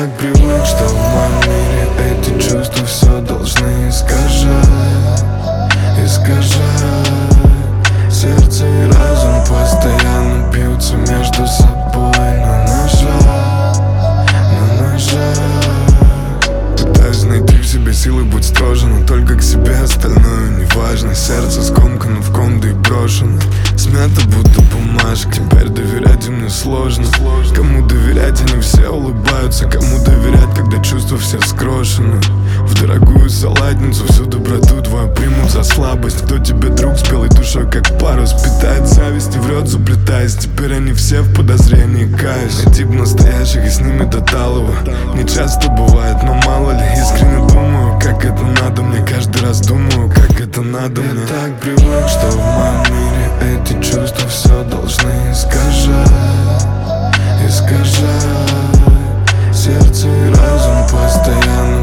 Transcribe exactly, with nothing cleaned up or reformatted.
так привык, что в моем мире эти чувства все должны искажать, искажать. Сердце и разум постоянно бьются между собой, но нажать, но нажать. Пытаюсь найти в себе силы, будь строже, но только к себе, остальное неважно. Сердце скомкано в комнату и брошено, смято будто бумажка. Теперь доверять им мне сложно. Кому доверять, они все улыбаются. Кому доверять, когда чувства все скрошены. В дорогую салатницу всю доброту твою примут за слабость. Кто тебе друг с белой душой, как парус, питает зависть и врет, заплетаясь. Теперь они все в подозрении, каюсь. Найти б настоящих и с ними до талого не часто бывает, но мало ли. Искренне думаю, как это надо мне. Каждый раз думаю, как это надо мне. Я так привык, что в моем мире эти чувства все должны искажать, искажать. Сердце и разум постоянно